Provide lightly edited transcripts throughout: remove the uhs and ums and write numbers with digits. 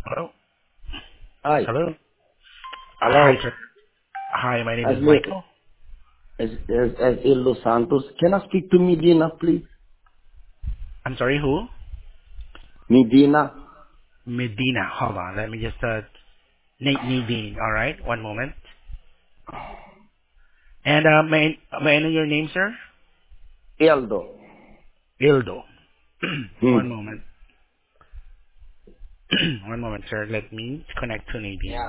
Hello? Hi. Hello? Hi, Hello. sir. Hi, my name As is me, Michael. as Ildo Santos. Can I speak to Medina, please? I'm sorry, who? Medina. Medina. Hold on. Let me just, Nate Nadine. All right. One moment. And, may I know your name, sir? Eldo. Ildo. Hmm. One moment. One moment, sir. Let me connect to Nadine. Yeah.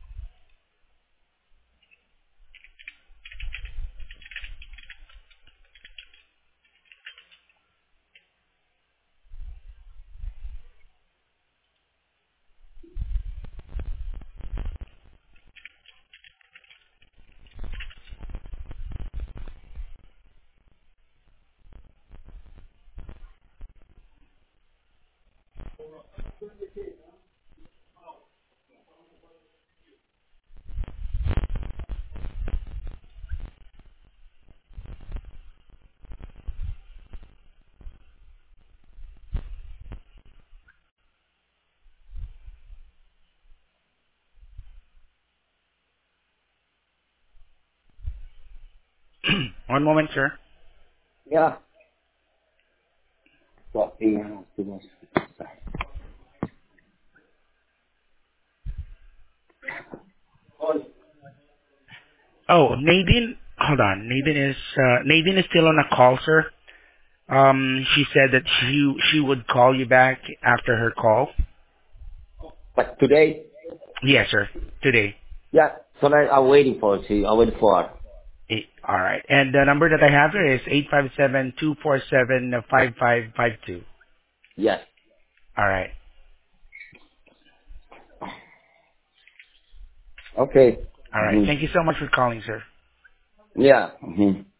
One moment, sir. Yeah. Copy. Oh, Nadine. Hold on. Nadine is still on a call, sir. She said that she would call you back after her call. But today? Yes, sir. Today. Yeah. So I'm waiting for it. I'm waiting for her. All right. And the number that I have here is 857-247-5552. Yes. All right. Okay. All right. Hmm. Thank you so much for calling, sir. Yeah. Hmm.